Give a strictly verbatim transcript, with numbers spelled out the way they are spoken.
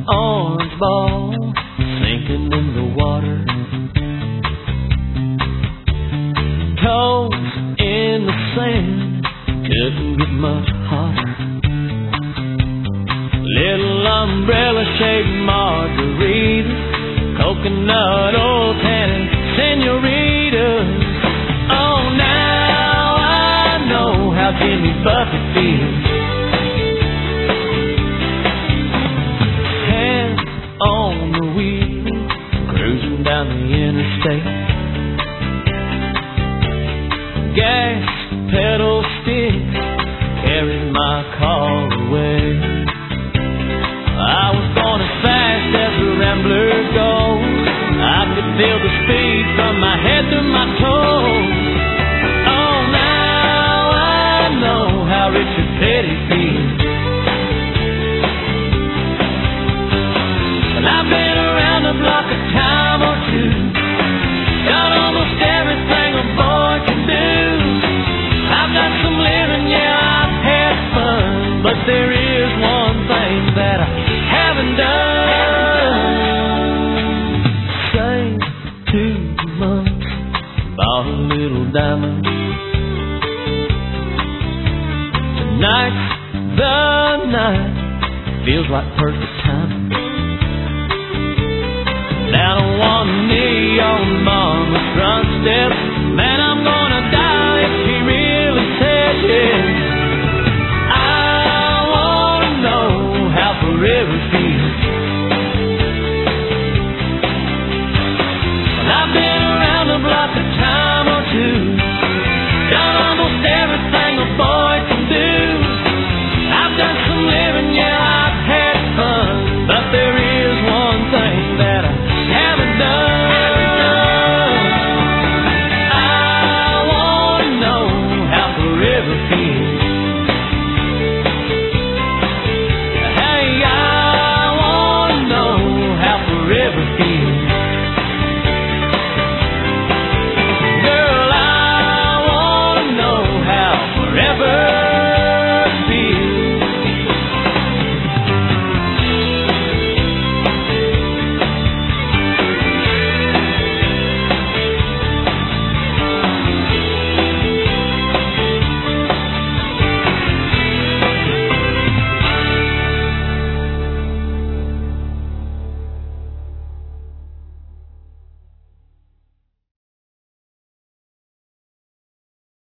orange ball sinking in the water. Toes in the sand, couldn't get much hotter. Little umbrella-shaped margaritas, coconut oil tanning senoritas. Oh, now I know how Jimmy Buffett feels. Hands on the wheel, cruising down the interstate. Gas pedal sticks carried my car away. I was going as fast as a rambler goes. I could feel the speed from my head to my toes. Oh, now I know how Richard Petty feels. Well, I've been around the block a time or two, done almost everything a boy can do. I've done some living, yeah, I've had fun, but there is one thing that I haven't done. Saved two months, bought a little diamond. Tonight's the night, feels like perfect time. Down on one knee on Mama's front steps, man, I'm gonna die if she really said yes. I wanna know how forever feels.